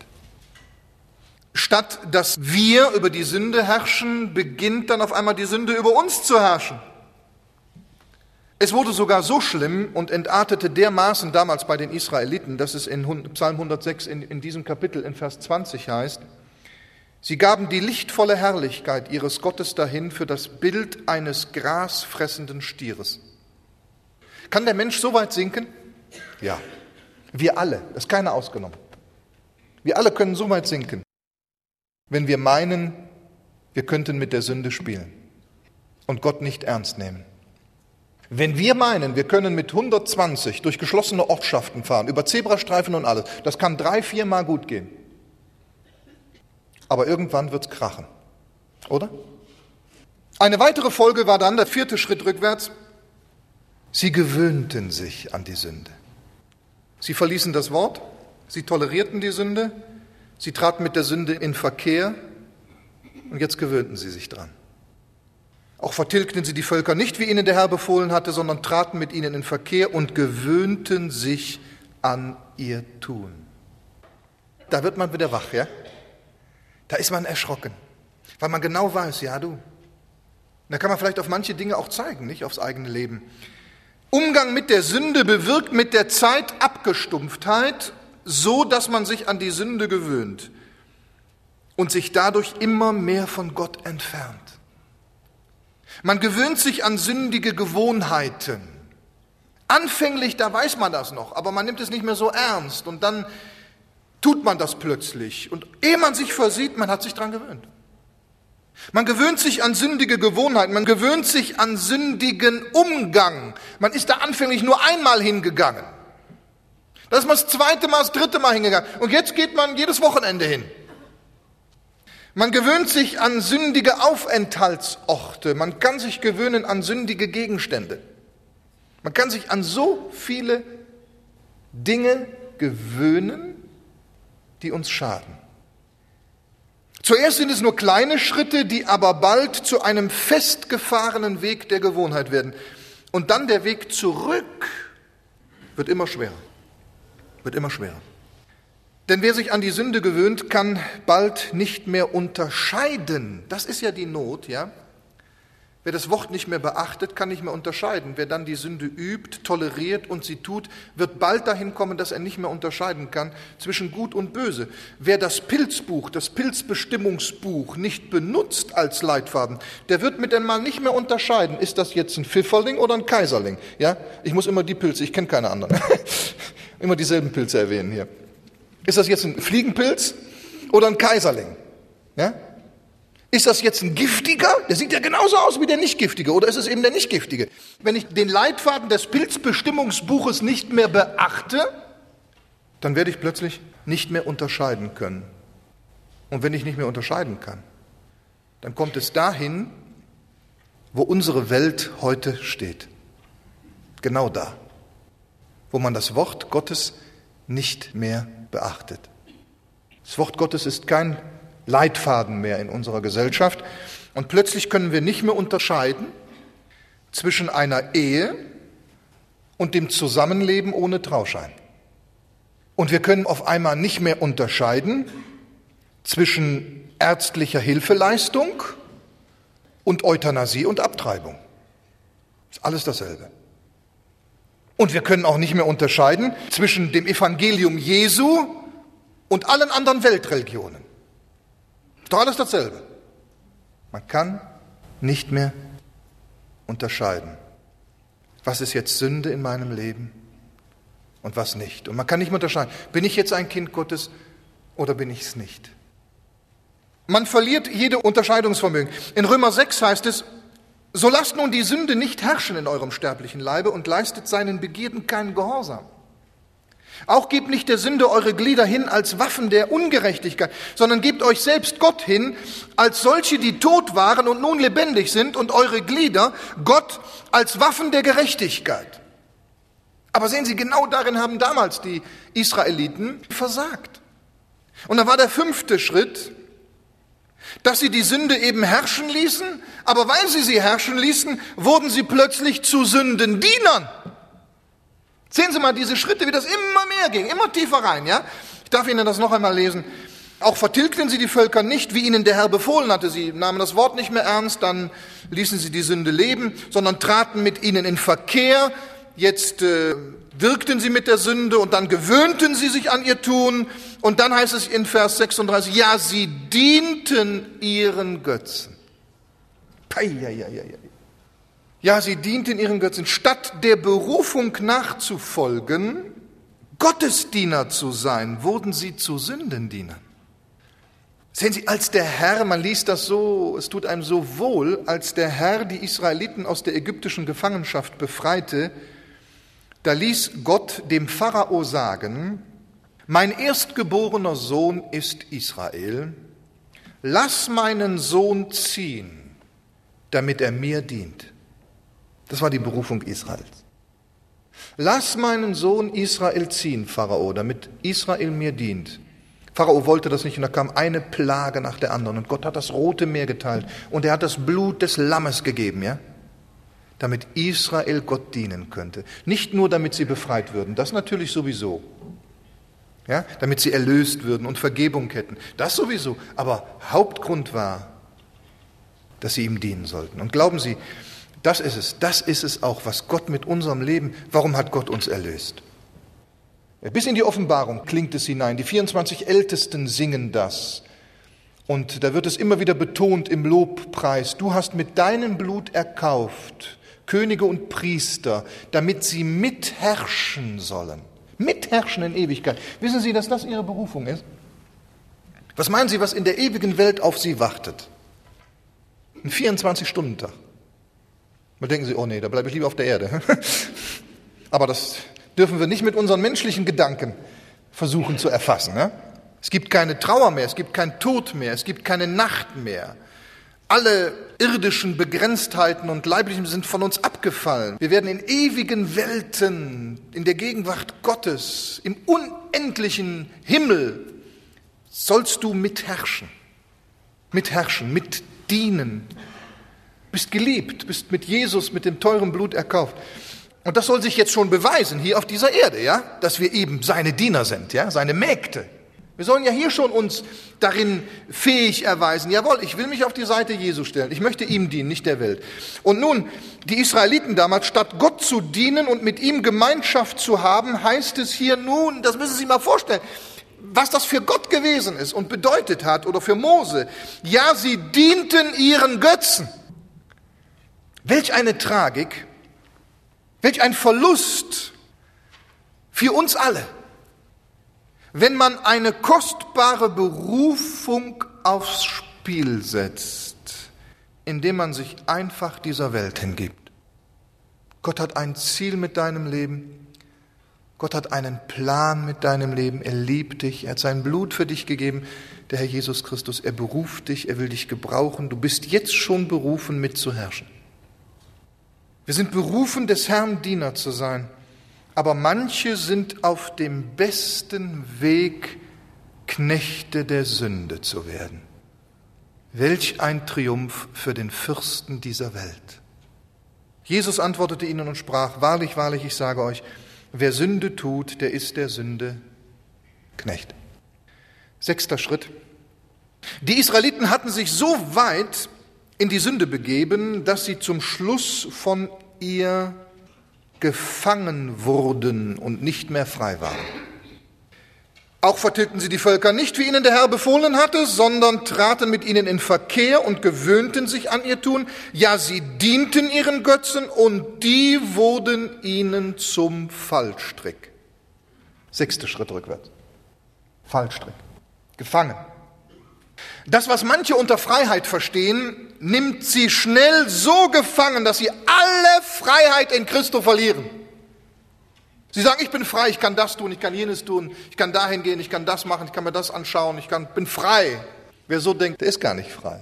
Statt dass wir über die Sünde herrschen, beginnt dann auf einmal die Sünde über uns zu herrschen. Es wurde sogar so schlimm und entartete dermaßen damals bei den Israeliten, dass es in Psalm 106 in diesem Kapitel in Vers 20 heißt, sie gaben die lichtvolle Herrlichkeit ihres Gottes dahin für das Bild eines grasfressenden Stieres. Kann der Mensch so weit sinken? Ja, wir alle, das ist keiner ausgenommen. Wir alle können so weit sinken, wenn wir meinen, wir könnten mit der Sünde spielen und Gott nicht ernst nehmen. Wenn wir meinen, wir können mit 120 durch geschlossene Ortschaften fahren, über Zebrastreifen und alles, das kann 3-4 Mal gut gehen. Aber irgendwann wird's krachen, oder? Eine weitere Folge war dann der 4. Schritt rückwärts. Sie gewöhnten sich an die Sünde. Sie verließen das Wort, sie tolerierten die Sünde, sie traten mit der Sünde in Verkehr und jetzt gewöhnten sie sich dran. Auch vertilgten sie die Völker nicht, wie ihnen der Herr befohlen hatte, sondern traten mit ihnen in Verkehr und gewöhnten sich an ihr Tun. Da wird man wieder wach, ja? Da ist man erschrocken, weil man genau weiß, ja du. Da kann man vielleicht auf manche Dinge auch zeigen, nicht aufs eigene Leben. Umgang mit der Sünde bewirkt mit der Zeit Abgestumpftheit, so dass man sich an die Sünde gewöhnt und sich dadurch immer mehr von Gott entfernt. Man gewöhnt sich an sündige Gewohnheiten. Anfänglich, da weiß man das noch, aber man nimmt es nicht mehr so ernst und dann tut man das plötzlich. Und ehe man sich versieht, man hat sich daran gewöhnt. Man gewöhnt sich an sündige Gewohnheiten, man gewöhnt sich an sündigen Umgang. Man ist da anfänglich nur einmal hingegangen. Da ist man das 2., Mal, das 3. Mal hingegangen. Und jetzt geht man jedes Wochenende hin. Man gewöhnt sich an sündige Aufenthaltsorte. Man kann sich gewöhnen an sündige Gegenstände. Man kann sich an so viele Dinge gewöhnen, die uns schaden. Zuerst sind es nur kleine Schritte, die aber bald zu einem festgefahrenen Weg der Gewohnheit werden. Und dann der Weg zurück wird immer schwerer. Wird immer schwerer. Denn wer sich an die Sünde gewöhnt, kann bald nicht mehr unterscheiden. Das ist ja die Not, ja. Wer das Wort nicht mehr beachtet, kann nicht mehr unterscheiden. Wer dann die Sünde übt, toleriert und sie tut, wird bald dahin kommen, dass er nicht mehr unterscheiden kann zwischen Gut und Böse. Wer das Pilzbuch, das Pilzbestimmungsbuch nicht benutzt als Leitfaden, der wird mit einmal nicht mehr unterscheiden. Ist das jetzt ein Pfifferling oder ein Kaiserling? Ja, ich muss immer die Pilze, ich kenne keine anderen. Immer dieselben Pilze erwähnen hier. Ist das jetzt ein Fliegenpilz oder ein Kaiserling? Ja? Ist das jetzt ein giftiger? Der sieht ja genauso aus wie der nicht giftige. Oder ist es eben der nicht giftige? Wenn ich den Leitfaden des Pilzbestimmungsbuches nicht mehr beachte, dann werde ich plötzlich nicht mehr unterscheiden können. Und wenn ich nicht mehr unterscheiden kann, dann kommt es dahin, wo unsere Welt heute steht. Genau da, wo man das Wort Gottes nicht mehr beachtet. Das Wort Gottes ist kein Leitfaden mehr in unserer Gesellschaft. Und plötzlich können wir nicht mehr unterscheiden zwischen einer Ehe und dem Zusammenleben ohne Trauschein. Und wir können auf einmal nicht mehr unterscheiden zwischen ärztlicher Hilfeleistung und Euthanasie und Abtreibung. Ist alles dasselbe. Und wir können auch nicht mehr unterscheiden zwischen dem Evangelium Jesu und allen anderen Weltreligionen. Ist doch alles dasselbe. Man kann nicht mehr unterscheiden, was ist jetzt Sünde in meinem Leben und was nicht. Und man kann nicht mehr unterscheiden, bin ich jetzt ein Kind Gottes oder bin ich es nicht. Man verliert jede Unterscheidungsvermögen. In Römer 6 heißt es, so lasst nun die Sünde nicht herrschen in eurem sterblichen Leibe und leistet seinen Begierden keinen Gehorsam. Auch gebt nicht der Sünde eure Glieder hin als Waffen der Ungerechtigkeit, sondern gebt euch selbst Gott hin, als solche, die tot waren und nun lebendig sind, und eure Glieder Gott als Waffen der Gerechtigkeit. Aber sehen Sie, genau darin haben damals die Israeliten versagt. Und da war der 5. Schritt, dass sie die Sünde eben herrschen ließen, aber weil sie sie herrschen ließen, wurden sie plötzlich zu Sündendienern. Sehen Sie mal diese Schritte, wie das immer mehr ging, immer tiefer rein, ja? Ich darf Ihnen das noch einmal lesen. Auch vertilgten sie die Völker nicht, wie ihnen der Herr befohlen hatte. Sie nahmen das Wort nicht mehr ernst, dann ließen sie die Sünde leben, sondern traten mit ihnen in Verkehr. Jetzt wirkten sie mit der Sünde und dann gewöhnten sie sich an ihr Tun. Und dann heißt es in Vers 36, ja, sie dienten ihren Götzen. Ja, sie dienten ihren Götzen. Statt der Berufung nachzufolgen, Gottesdiener zu sein, wurden sie zu Sündendienern. Sehen Sie, als der Herr, man liest das so, es tut einem so wohl, als der Herr die Israeliten aus der ägyptischen Gefangenschaft befreite, da ließ Gott dem Pharao sagen, mein erstgeborener Sohn ist Israel, lass meinen Sohn ziehen, damit er mir dient. Das war die Berufung Israels. Lass meinen Sohn Israel ziehen, Pharao, damit Israel mir dient. Pharao wollte das nicht und da kam eine Plage nach der anderen und Gott hat das Rote Meer geteilt und er hat das Blut des Lammes gegeben, ja, damit Israel Gott dienen könnte. Nicht nur, damit sie befreit würden, das natürlich sowieso, ja, damit sie erlöst würden und Vergebung hätten, das sowieso, aber Hauptgrund war, dass sie ihm dienen sollten. Und glauben Sie, das ist es auch, was Gott mit unserem Leben, warum hat Gott uns erlöst? Bis in die Offenbarung klingt es hinein, die 24 Ältesten singen das und da wird es immer wieder betont im Lobpreis, du hast mit deinem Blut erkauft Könige und Priester, damit sie mitherrschen sollen, mitherrschen in Ewigkeit. Wissen Sie, dass das ihre Berufung ist? Was meinen Sie, was in der ewigen Welt auf sie wartet? Ein 24-Stunden-Tag. Da denken Sie, oh nee, da bleibe ich lieber auf der Erde. Aber das dürfen wir nicht mit unseren menschlichen Gedanken versuchen zu erfassen. Ne? Es gibt keine Trauer mehr, es gibt keinen Tod mehr, es gibt keine Nacht mehr. Alle irdischen Begrenztheiten und Leiblichen sind von uns abgefallen. Wir werden in ewigen Welten, in der Gegenwart Gottes, im unendlichen Himmel, sollst du mitherrschen, mitdienen. Bist geliebt, bist mit Jesus, mit dem teuren Blut erkauft. Und das soll sich jetzt schon beweisen, hier auf dieser Erde, ja, dass wir eben seine Diener sind, ja, seine Mägde. Wir sollen ja hier schon uns darin fähig erweisen. Jawohl, ich will mich auf die Seite Jesu stellen. Ich möchte ihm dienen, nicht der Welt. Und nun, die Israeliten damals, statt Gott zu dienen und mit ihm Gemeinschaft zu haben, heißt es hier nun, das müssen Sie sich mal vorstellen, was das für Gott gewesen ist und bedeutet hat, oder für Mose. Ja, sie dienten ihren Götzen. Welch eine Tragik, welch ein Verlust für uns alle, wenn man eine kostbare Berufung aufs Spiel setzt, indem man sich einfach dieser Welt hingibt. Gott hat ein Ziel mit deinem Leben, Gott hat einen Plan mit deinem Leben, er liebt dich, er hat sein Blut für dich gegeben, der Herr Jesus Christus, er beruft dich, er will dich gebrauchen, du bist jetzt schon berufen, mitzuherrschen. Wir sind berufen, des Herrn Diener zu sein, aber manche sind auf dem besten Weg, Knechte der Sünde zu werden. Welch ein Triumph für den Fürsten dieser Welt. Jesus antwortete ihnen und sprach, wahrlich, wahrlich, ich sage euch, wer Sünde tut, der ist der Sünde Knecht. 6. Schritt. Die Israeliten hatten sich so weit in die Sünde begeben, dass sie zum Schluss von ihr gefangen wurden und nicht mehr frei waren. Auch vertilgten sie die Völker nicht, wie ihnen der Herr befohlen hatte, sondern traten mit ihnen in Verkehr und gewöhnten sich an ihr Tun. Ja, sie dienten ihren Götzen und die wurden ihnen zum Fallstrick. 6. Schritt rückwärts. Fallstrick. Gefangen. Das, was manche unter Freiheit verstehen, nimmt sie schnell so gefangen, dass sie alle Freiheit in Christo verlieren. Sie sagen, ich bin frei, ich kann das tun, ich kann jenes tun, ich kann dahin gehen, ich kann das machen, ich kann mir das anschauen, bin frei. Wer so denkt, der ist gar nicht frei.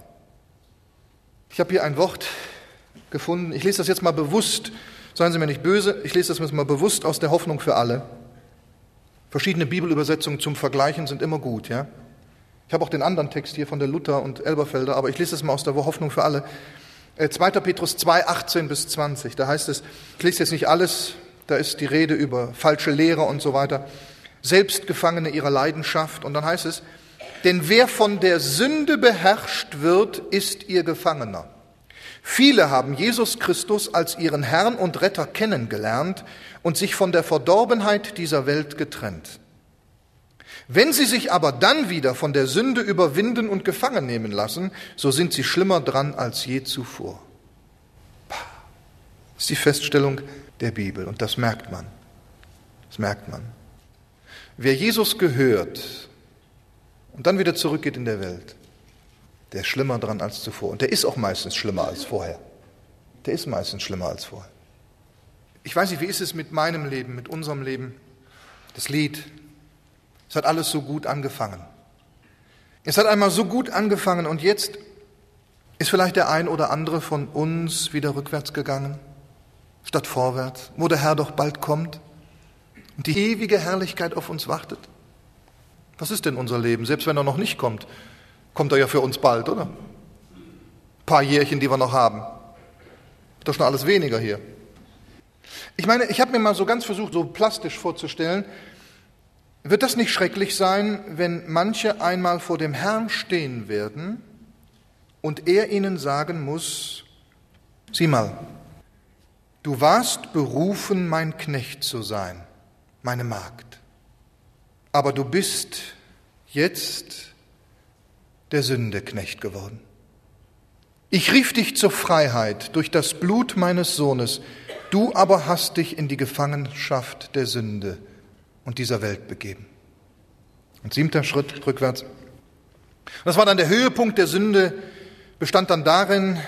Ich habe hier ein Wort gefunden, ich lese das jetzt mal bewusst, seien Sie mir nicht böse, ich lese das jetzt mal bewusst aus der Hoffnung für alle. Verschiedene Bibelübersetzungen zum Vergleichen sind immer gut, ja. Ich habe auch den anderen Text hier von der Luther und Elberfelder, aber ich lese es mal aus der Hoffnung für alle. 2. Petrus 2, 18 bis 20, da heißt es, ich lese jetzt nicht alles, da ist die Rede über falsche Lehrer und so weiter, Selbstgefangene ihrer Leidenschaft. Und dann heißt es, denn wer von der Sünde beherrscht wird, ist ihr Gefangener. Viele haben Jesus Christus als ihren Herrn und Retter kennengelernt und sich von der Verdorbenheit dieser Welt getrennt. Wenn sie sich aber dann wieder von der Sünde überwinden und gefangen nehmen lassen, so sind sie schlimmer dran als je zuvor. Das ist die Feststellung der Bibel und das merkt man. Das merkt man. Wer Jesus gehört und dann wieder zurückgeht in der Welt, der ist schlimmer dran als zuvor. Und der ist auch meistens schlimmer als vorher. Der ist meistens schlimmer als vorher. Ich weiß nicht, wie ist es mit meinem Leben, mit unserem Leben? Das Lied, es hat alles so gut angefangen. Es hat einmal so gut angefangen und jetzt ist vielleicht der ein oder andere von uns wieder rückwärts gegangen, statt vorwärts, wo der Herr doch bald kommt und die ewige Herrlichkeit auf uns wartet. Was ist denn unser Leben? Selbst wenn er noch nicht kommt, kommt er ja für uns bald, oder? Ein paar Jährchen, die wir noch haben. Ist doch schon alles weniger hier. Ich meine, ich habe mir mal so ganz versucht, so plastisch vorzustellen, wird das nicht schrecklich sein, wenn manche einmal vor dem Herrn stehen werden und er ihnen sagen muss, sieh mal, du warst berufen, mein Knecht zu sein, meine Magd, aber du bist jetzt der Sünde Knecht geworden. Ich rief dich zur Freiheit durch das Blut meines Sohnes, du aber hast dich in die Gefangenschaft der Sünde und dieser Welt begeben. Und 7. Schritt rückwärts. Das war dann der Höhepunkt der Sünde, bestand dann darin,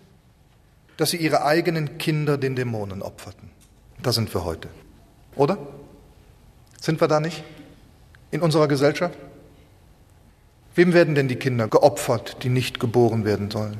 dass sie ihre eigenen Kinder den Dämonen opferten. Da sind wir heute. Oder? Sind wir da nicht? In unserer Gesellschaft? Wem werden denn die Kinder geopfert, die nicht geboren werden sollen?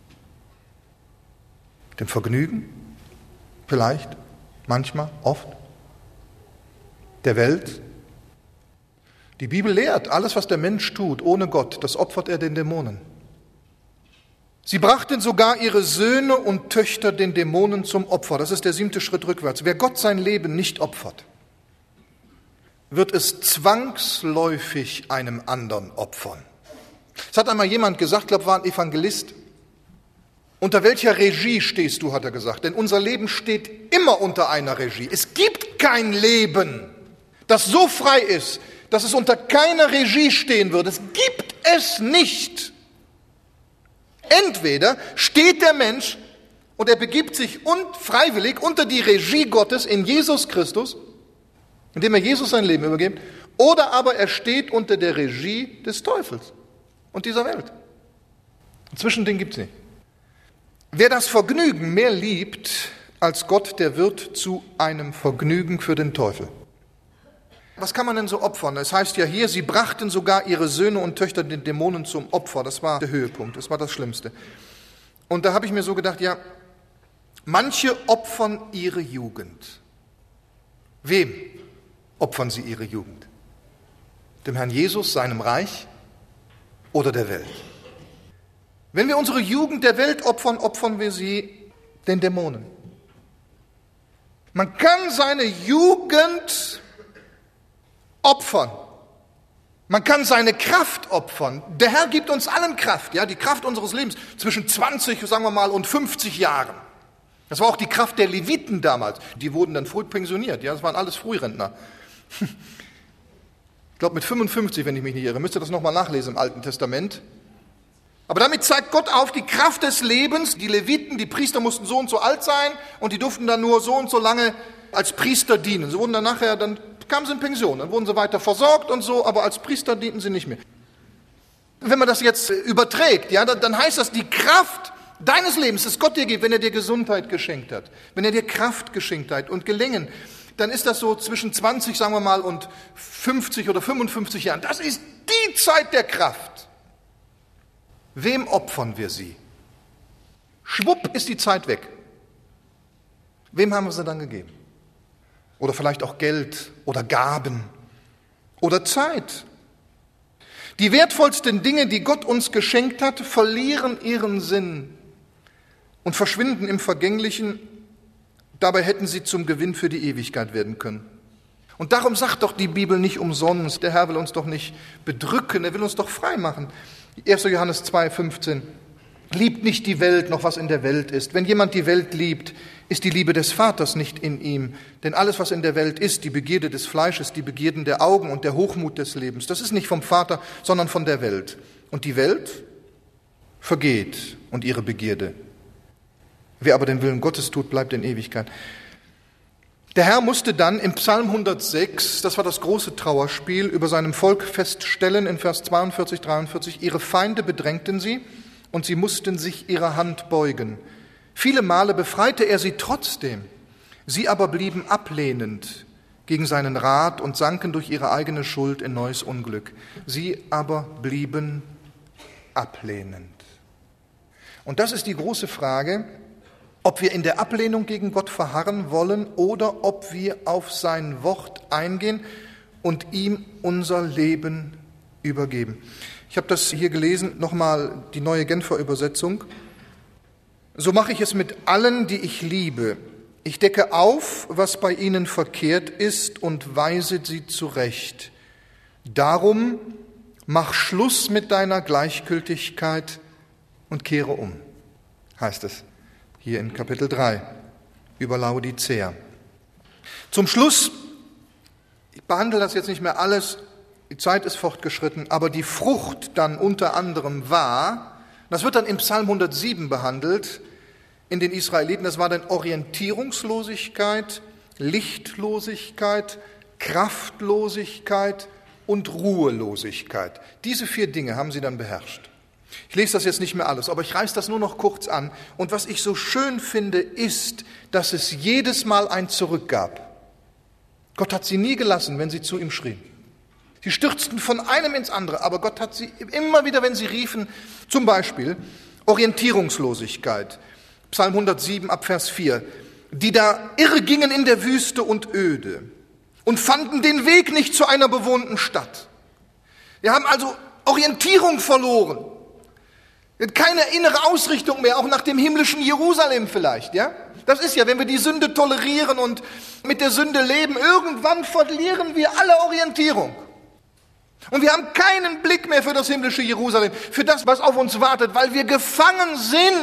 Dem Vergnügen? Vielleicht? Manchmal? Oft? Der Welt? Die Bibel lehrt, alles, was der Mensch tut, ohne Gott, das opfert er den Dämonen. Sie brachten sogar ihre Söhne und Töchter den Dämonen zum Opfer. Das ist der 7. Schritt rückwärts. Wer Gott sein Leben nicht opfert, wird es zwangsläufig einem anderen opfern. Es hat einmal jemand gesagt, ich glaube, war ein Evangelist, unter welcher Regie stehst du, hat er gesagt, denn unser Leben steht immer unter einer Regie. Es gibt kein Leben, das so frei ist, dass es unter keiner Regie stehen würde. Es gibt es nicht. Entweder steht der Mensch und er begibt sich freiwillig unter die Regie Gottes in Jesus Christus, indem er Jesus sein Leben übergibt, oder aber er steht unter der Regie des Teufels und dieser Welt. Ein Zwischending gibt es nicht. Wer das Vergnügen mehr liebt als Gott, der wird zu einem Vergnügen für den Teufel. Was kann man denn so opfern? Es heißt ja hier, sie brachten sogar ihre Söhne und Töchter den Dämonen zum Opfer. Das war der Höhepunkt, das war das Schlimmste. Und da habe ich mir so gedacht, ja, manche opfern ihre Jugend. Wem opfern sie ihre Jugend? Dem Herrn Jesus, seinem Reich oder der Welt? Wenn wir unsere Jugend der Welt opfern, opfern wir sie den Dämonen. Man kann seine Jugend opfern. Man kann seine Kraft opfern. Der Herr gibt uns allen Kraft, ja, die Kraft unseres Lebens zwischen 20, sagen wir mal, und 50 Jahren. Das war auch die Kraft der Leviten damals. Die wurden dann früh pensioniert, ja, das waren alles Frührentner. Ich glaube mit 55, wenn ich mich nicht irre, müsst ihr das nochmal nachlesen im Alten Testament. Aber damit zeigt Gott auf die Kraft des Lebens. Die Leviten, die Priester mussten so und so alt sein und die durften dann nur so und so lange als Priester dienen. Sie wurden dann nachher, dann kamen sie in Pension, dann wurden sie weiter versorgt und so, aber als Priester dienten sie nicht mehr. Wenn man das jetzt überträgt, ja, dann heißt das, die Kraft deines Lebens, das Gott dir gibt, wenn er dir Gesundheit geschenkt hat, wenn er dir Kraft geschenkt hat und Gelingen, dann ist das so zwischen 20, sagen wir mal, und 50 oder 55 Jahren. Das ist die Zeit der Kraft. Wem opfern wir sie? Schwupp ist die Zeit weg. Wem haben wir sie dann gegeben? Oder vielleicht auch Geld oder Gaben oder Zeit. Die wertvollsten Dinge, die Gott uns geschenkt hat, verlieren ihren Sinn und verschwinden im Vergänglichen. Dabei hätten sie zum Gewinn für die Ewigkeit werden können. Und darum sagt doch die Bibel nicht umsonst, der Herr will uns doch nicht bedrücken, er will uns doch frei machen. 1. Johannes 2,15. Liebt nicht die Welt, noch was in der Welt ist. Wenn jemand die Welt liebt, ist die Liebe des Vaters nicht in ihm. Denn alles, was in der Welt ist, die Begierde des Fleisches, die Begierden der Augen und der Hochmut des Lebens, das ist nicht vom Vater, sondern von der Welt. Und die Welt vergeht und ihre Begierde. Wer aber den Willen Gottes tut, bleibt in Ewigkeit. Der Herr musste dann im Psalm 106, das war das große Trauerspiel, über seinem Volk feststellen, in Vers 42, 43, ihre Feinde bedrängten sie und sie mussten sich ihrer Hand beugen. Viele Male befreite er sie trotzdem, sie aber blieben ablehnend gegen seinen Rat und sanken durch ihre eigene Schuld in neues Unglück. Sie aber blieben ablehnend. Und das ist die große Frage, ob wir in der Ablehnung gegen Gott verharren wollen oder ob wir auf sein Wort eingehen und ihm unser Leben übergeben. Ich habe das hier gelesen, nochmal die neue Genfer Übersetzung. So mache ich es mit allen, die ich liebe. Ich decke auf, was bei ihnen verkehrt ist und weise sie zurecht. Darum mach Schluss mit deiner Gleichgültigkeit und kehre um, heißt es hier in Kapitel 3 über Laodicea. Zum Schluss, ich behandle das jetzt nicht mehr alles, die Zeit ist fortgeschritten, aber die Frucht dann unter anderem war, das wird dann im Psalm 107 behandelt, in den Israeliten, das war dann Orientierungslosigkeit, Lichtlosigkeit, Kraftlosigkeit und Ruhelosigkeit. Diese 4 Dinge haben sie dann beherrscht. Ich lese das jetzt nicht mehr alles, aber ich reiße das nur noch kurz an. Und was ich so schön finde, ist, dass es jedes Mal ein Zurück gab. Gott hat sie nie gelassen, wenn sie zu ihm schrien. Sie stürzten von einem ins andere, aber Gott hat sie immer wieder, wenn sie riefen, zum Beispiel Orientierungslosigkeit. Psalm 107 ab Vers 4. Die da irre gingen in der Wüste und Öde und fanden den Weg nicht zu einer bewohnten Stadt. Wir haben also Orientierung verloren. Keine innere Ausrichtung mehr, auch nach dem himmlischen Jerusalem vielleicht, ja? Das ist ja, wenn wir die Sünde tolerieren und mit der Sünde leben, irgendwann verlieren wir alle Orientierung. Und wir haben keinen Blick mehr für das himmlische Jerusalem, für das, was auf uns wartet, weil wir gefangen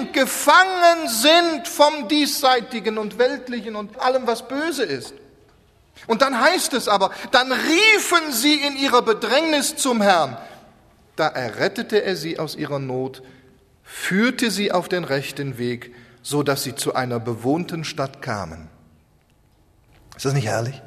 sind vom Diesseitigen und Weltlichen und allem, was böse ist. Und dann heißt es aber, dann riefen sie in ihrer Bedrängnis zum Herrn. Da errettete er sie aus ihrer Not, führte sie auf den rechten Weg, so dass sie zu einer bewohnten Stadt kamen. Ist das nicht herrlich?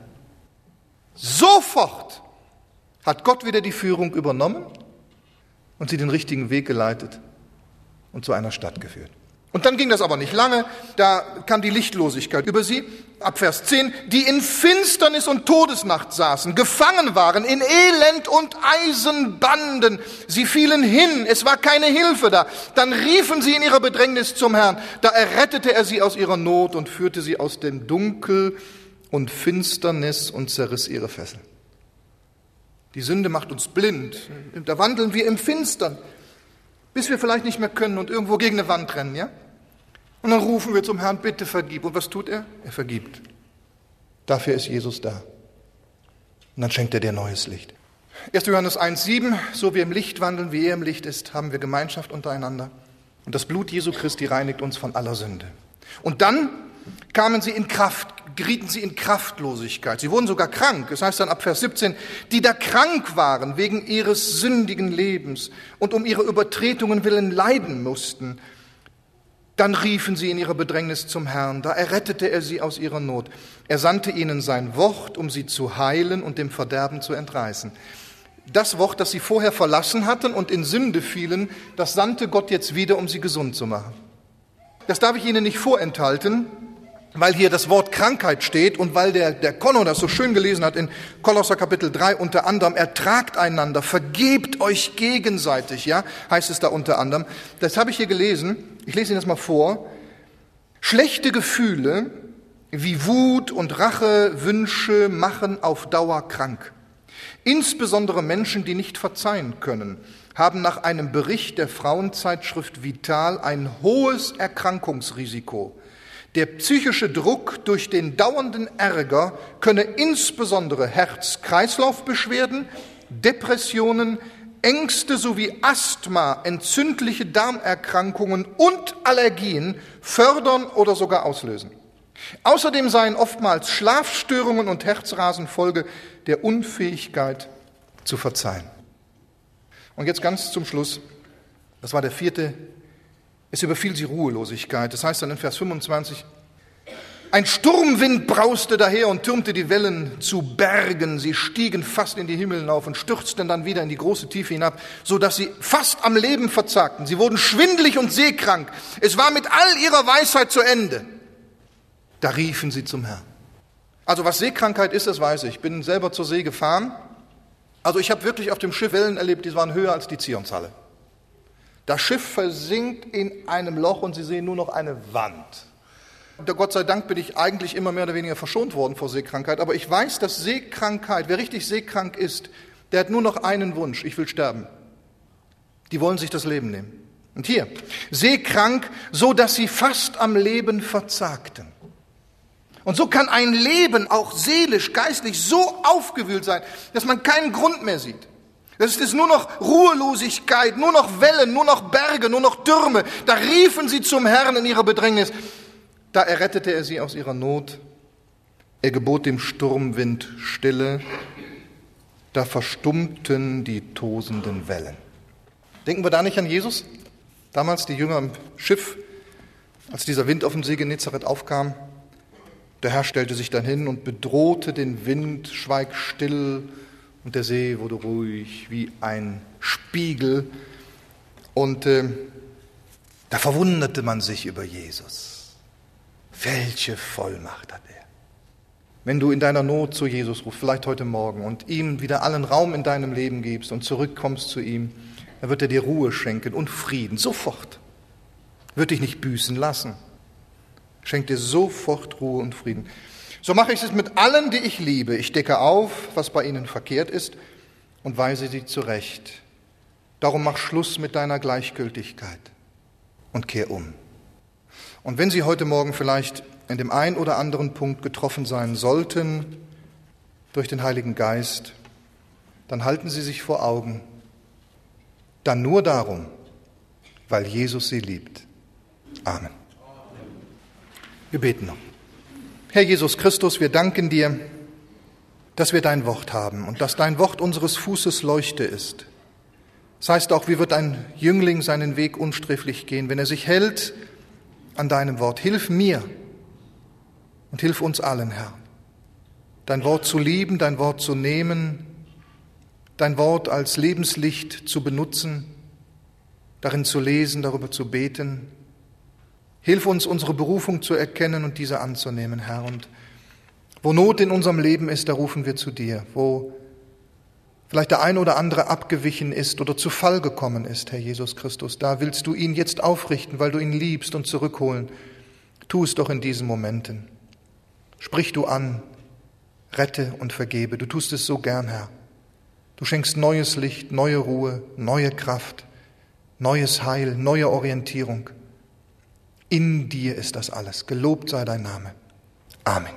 Sofort hat Gott wieder die Führung übernommen und sie den richtigen Weg geleitet und zu einer Stadt geführt. Und dann ging das aber nicht lange, da kam die Lichtlosigkeit über sie, ab Vers 10, die in Finsternis und Todesnacht saßen, gefangen waren in Elend und Eisenbanden. Sie fielen hin, es war keine Hilfe da. Dann riefen sie in ihrer Bedrängnis zum Herrn. Da errettete er sie aus ihrer Not und führte sie aus dem Dunkel und Finsternis und zerriss ihre Fesseln. Die Sünde macht uns blind. Da wandeln wir im Finstern, bis wir vielleicht nicht mehr können und irgendwo gegen eine Wand rennen, ja? Und dann rufen wir zum Herrn, bitte vergib. Und was tut er? Er vergibt. Dafür ist Jesus da. Und dann schenkt er dir neues Licht. 1. Johannes 1,7, so wir im Licht wandeln, wie er im Licht ist, haben wir Gemeinschaft untereinander. Und das Blut Jesu Christi reinigt uns von aller Sünde. Und dann gerieten sie in Kraftlosigkeit. Sie wurden sogar krank. Das heißt dann ab Vers 17, die da krank waren wegen ihres sündigen Lebens und um ihre Übertretungen willen leiden mussten. Dann riefen sie in ihrer Bedrängnis zum Herrn. Da errettete er sie aus ihrer Not. Er sandte ihnen sein Wort, um sie zu heilen und dem Verderben zu entreißen. Das Wort, das sie vorher verlassen hatten und in Sünde fielen, das sandte Gott jetzt wieder, um sie gesund zu machen. Das darf ich Ihnen nicht vorenthalten, weil hier das Wort Krankheit steht und weil der Konno das so schön gelesen hat in Kolosser Kapitel 3 unter anderem, ertragt einander, vergebt euch gegenseitig, ja, heißt es da unter anderem. Das habe ich hier gelesen, ich lese Ihnen das mal vor. Schlechte Gefühle wie Wut und Rachewünsche machen auf Dauer krank. Insbesondere Menschen, die nicht verzeihen können, haben nach einem Bericht der Frauenzeitschrift Vital ein hohes Erkrankungsrisiko. Der psychische Druck durch den dauernden Ärger könne insbesondere Herz-Kreislauf-Beschwerden, Depressionen, Ängste sowie Asthma, entzündliche Darmerkrankungen und Allergien fördern oder sogar auslösen. Außerdem seien oftmals Schlafstörungen und Herzrasen Folge der Unfähigkeit zu verzeihen. Und jetzt ganz zum Schluss, das war der 4. Es überfiel sie Ruhelosigkeit. Das heißt dann in Vers 25, ein Sturmwind brauste daher und türmte die Wellen zu Bergen. Sie stiegen fast in die Himmel hinauf und stürzten dann wieder in die große Tiefe hinab, sodass sie fast am Leben verzagten. Sie wurden schwindelig und seekrank. Es war mit all ihrer Weisheit zu Ende. Da riefen sie zum Herrn. Also was Seekrankheit ist, das weiß ich. Ich bin selber zur See gefahren. Also ich habe wirklich auf dem Schiff Wellen erlebt, die waren höher als die Zionshalle. Das Schiff versinkt in einem Loch und Sie sehen nur noch eine Wand. Und Gott sei Dank bin ich eigentlich immer mehr oder weniger verschont worden vor Seekrankheit. Aber ich weiß, dass Seekrankheit, wer richtig seekrank ist, der hat nur noch einen Wunsch, ich will sterben. Die wollen sich das Leben nehmen. Und hier, seekrank, so dass sie fast am Leben verzagten. Und so kann ein Leben auch seelisch, geistlich so aufgewühlt sein, dass man keinen Grund mehr sieht. Das ist nur noch Ruhelosigkeit, nur noch Wellen, nur noch Berge, nur noch Türme. Da riefen sie zum Herrn in ihrer Bedrängnis. Da errettete er sie aus ihrer Not. Er gebot dem Sturmwind Stille. Da verstummten die tosenden Wellen. Denken wir da nicht an Jesus? Damals die Jünger im Schiff, als dieser Wind auf dem See Genezareth aufkam. Der Herr stellte sich dann hin und bedrohte den Wind, schweig still, und der See wurde ruhig wie ein Spiegel. Und da verwunderte man sich über Jesus. Welche Vollmacht hat er? Wenn du in deiner Not zu Jesus rufst, vielleicht heute Morgen, und ihm wieder allen Raum in deinem Leben gibst und zurückkommst zu ihm, dann wird er dir Ruhe schenken und Frieden, sofort. Wird dich nicht büßen lassen. Schenkt dir sofort Ruhe und Frieden. So mache ich es mit allen, die ich liebe. Ich decke auf, was bei ihnen verkehrt ist, und weise sie zurecht. Darum mach Schluss mit deiner Gleichgültigkeit und kehr um. Und wenn Sie heute Morgen vielleicht in dem einen oder anderen Punkt getroffen sein sollten durch den Heiligen Geist, dann halten Sie sich vor Augen, dann nur darum, weil Jesus Sie liebt. Amen. Wir beten noch. Herr Jesus Christus, wir danken dir, dass wir dein Wort haben und dass dein Wort unseres Fußes Leuchte ist. Das heißt auch, wie wird ein Jüngling seinen Weg unsträflich gehen, wenn er sich hält an deinem Wort. Hilf mir und hilf uns allen, Herr, dein Wort zu lieben, dein Wort zu nehmen, dein Wort als Lebenslicht zu benutzen, darin zu lesen, darüber zu beten. Hilf uns, unsere Berufung zu erkennen und diese anzunehmen, Herr. Und wo Not in unserem Leben ist, da rufen wir zu dir. Wo vielleicht der ein oder andere abgewichen ist oder zu Fall gekommen ist, Herr Jesus Christus, da willst du ihn jetzt aufrichten, weil du ihn liebst, und zurückholen. Tu es doch in diesen Momenten. Sprich du an, rette und vergebe. Du tust es so gern, Herr. Du schenkst neues Licht, neue Ruhe, neue Kraft, neues Heil, neue Orientierung. In dir ist das alles. Gelobt sei dein Name. Amen.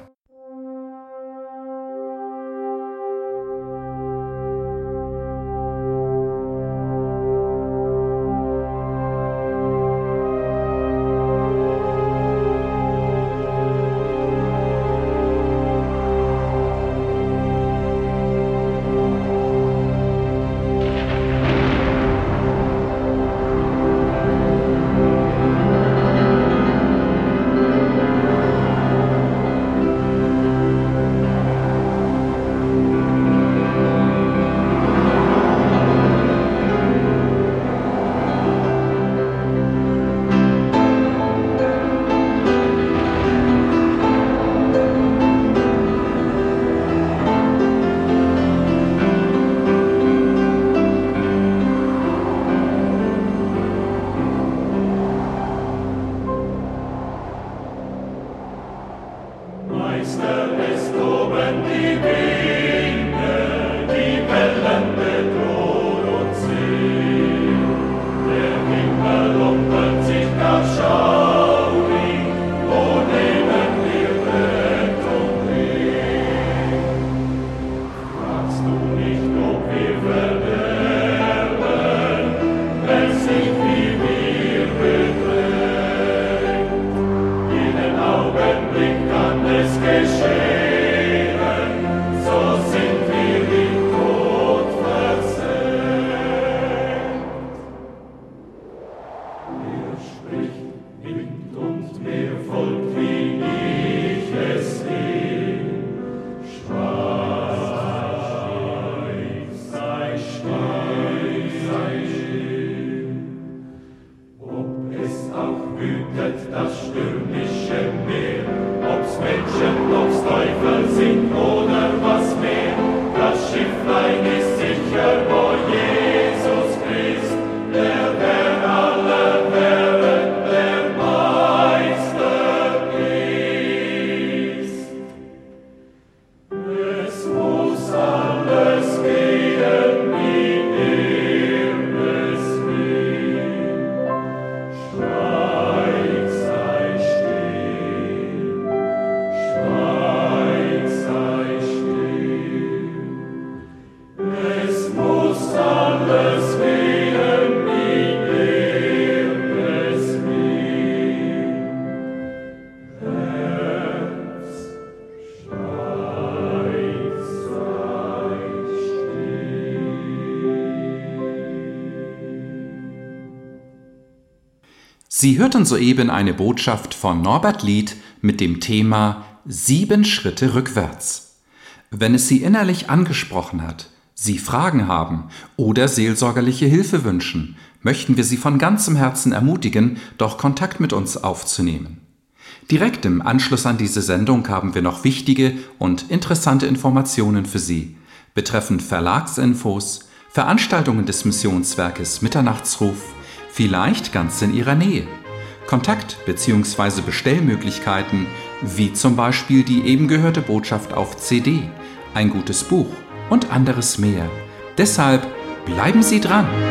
Sie hörten soeben eine Botschaft von Norbert Lied mit dem Thema 7 Schritte rückwärts. Wenn es Sie innerlich angesprochen hat, Sie Fragen haben oder seelsorgerliche Hilfe wünschen, möchten wir Sie von ganzem Herzen ermutigen, doch Kontakt mit uns aufzunehmen. Direkt im Anschluss an diese Sendung haben wir noch wichtige und interessante Informationen für Sie betreffend Verlagsinfos, Veranstaltungen des Missionswerkes Mitternachtsruf, vielleicht ganz in Ihrer Nähe. Kontakt- bzw. Bestellmöglichkeiten, wie zum Beispiel die eben gehörte Botschaft auf CD, ein gutes Buch und anderes mehr. Deshalb bleiben Sie dran!